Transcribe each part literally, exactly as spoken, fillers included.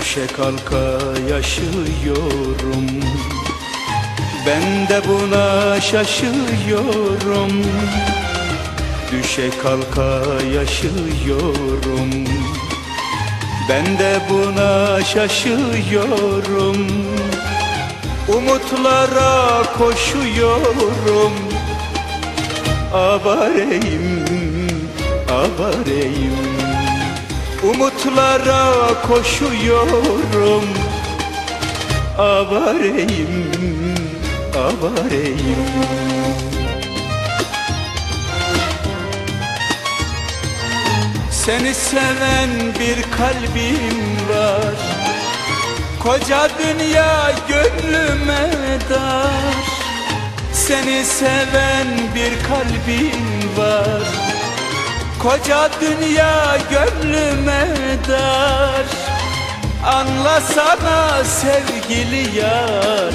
Düşe kalka yaşıyorum, ben de buna şaşıyorum. Düşe kalka yaşıyorum, ben de buna şaşıyorum. Umutlara koşuyorum, avareyim, avareyim. Umutlara koşuyorum, avareyim, avareyim. Seni seven bir kalbim var, koca dünya gönlüme dar. Seni seven bir kalbim var, koca dünya gönlüme dar. Anlasana sevgili yar,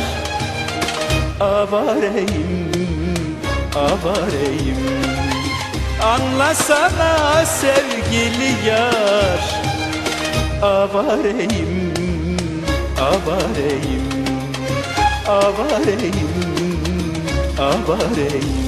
avareyim, avareyim. Anlasana sevgili yar, avareyim, avareyim, avareyim, avareyim.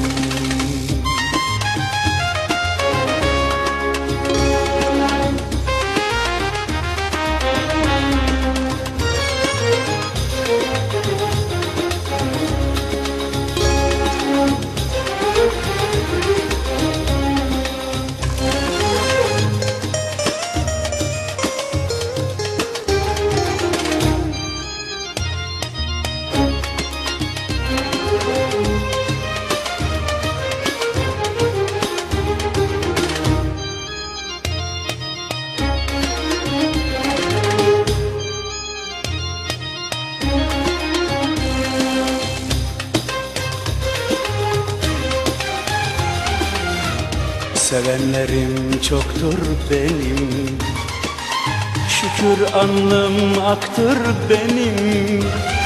Sevenlerim çoktur benim, şükür alnım aktır benim.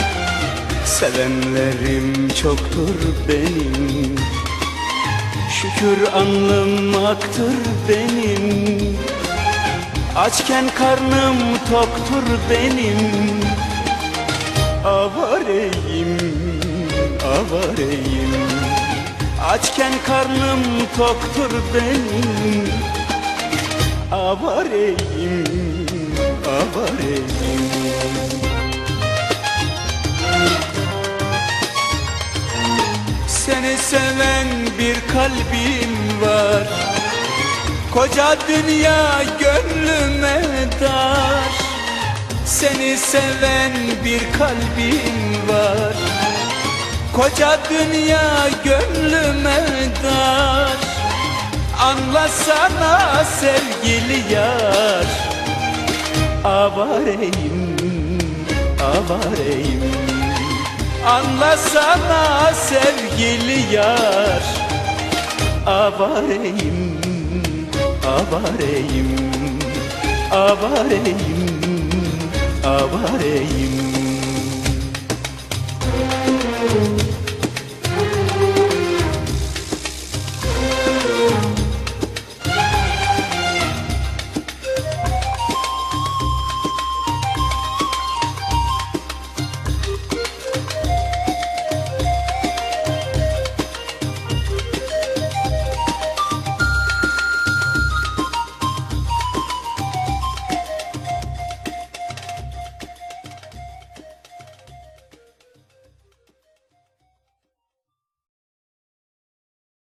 Sevenlerim çoktur benim, şükür alnım aktır benim. Açken karnım toktur benim, avareyim, avareyim. Açken karnım toktur benim, avareyim, avareyim. Seni seven bir kalbim var, koca dünya gönlüme dar. Seni seven bir kalbim var, koca dünya gönlüme dar. Anlasana sevgili yar, avareyim, avareyim. Anlasana sevgili yar, avareyim, avareyim, avareyim, avareyim.